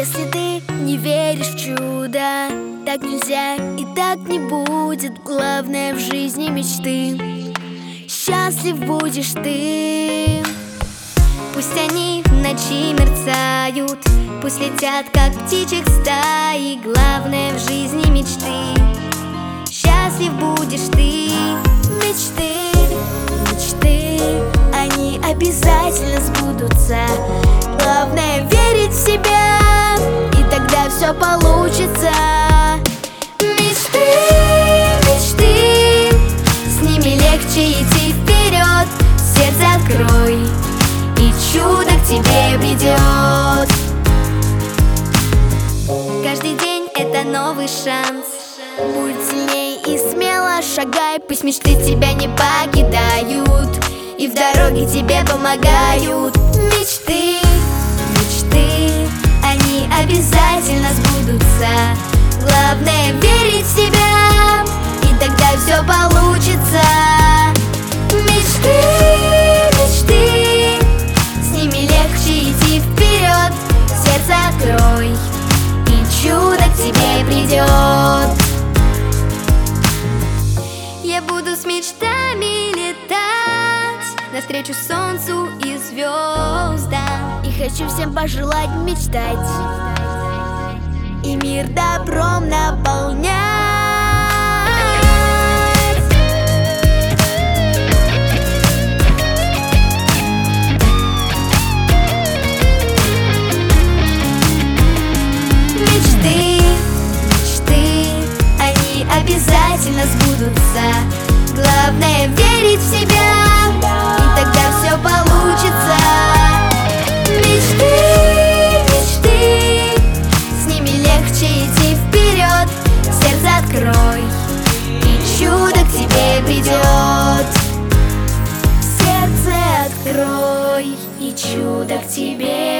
Если ты не веришь в чудо, так нельзя и так не будет. Главное в жизни мечты. Счастлив будешь ты. Пусть они в ночи мерцают, пусть летят, как птичек стаи. Главное в жизни мечты. Счастлив будешь ты. Мечты, мечты, они обязательно сбудутся. Главное верить в себя, и тогда все получится. Мечты, мечты, с ними легче идти вперед. Сердце открой, и чудо к тебе придет. Каждый день это новый шанс. Будь сильней и смело шагай. Пусть мечты тебя не покидают и в дороге тебе помогают. Мечты, мечты, они обязательно сбудутся. Главное верить в себя, и тогда все получится. Мечты, мечты, с ними легче идти вперед. Сердце открой, и чудо к тебе придет. Я буду с мечтами летать навстречу солнцу и звездам. И хочу всем пожелать мечтать и мир добром наполнять. Мечты, мечты, они обязательно сбудутся. Главное верить в себя, и тогда все получится. Мечты, мечты, с ними легче идти вперед. Сердце открой, и чудо к тебе придет. Сердце открой, и чудо к тебе